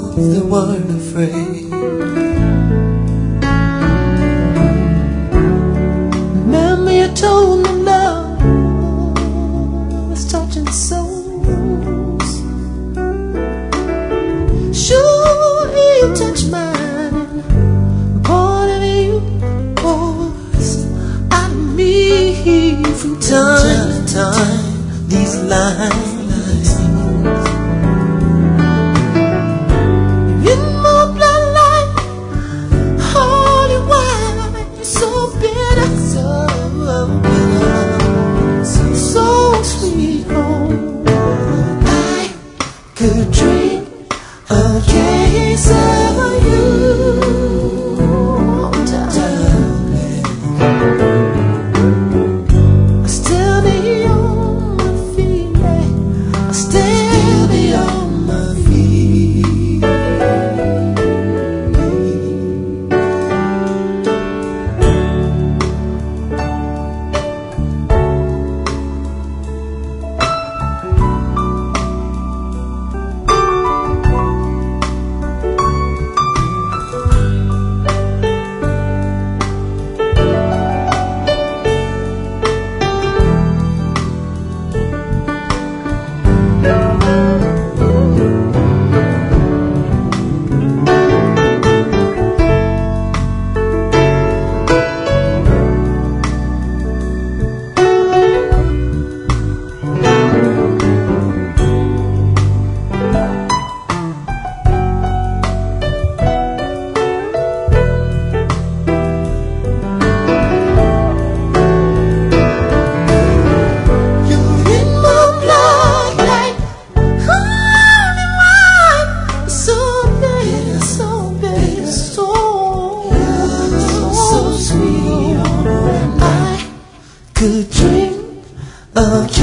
they weren't afraid. Remember you told me love was touching souls. Sure, you touched mine, and part of you was out of me. From time to time, these lines in my bloodline, holy wine, so bitter, so sweet. Oh, I could drink a case of you, darling. I still be on my feet, I still be on my feet. Could drink a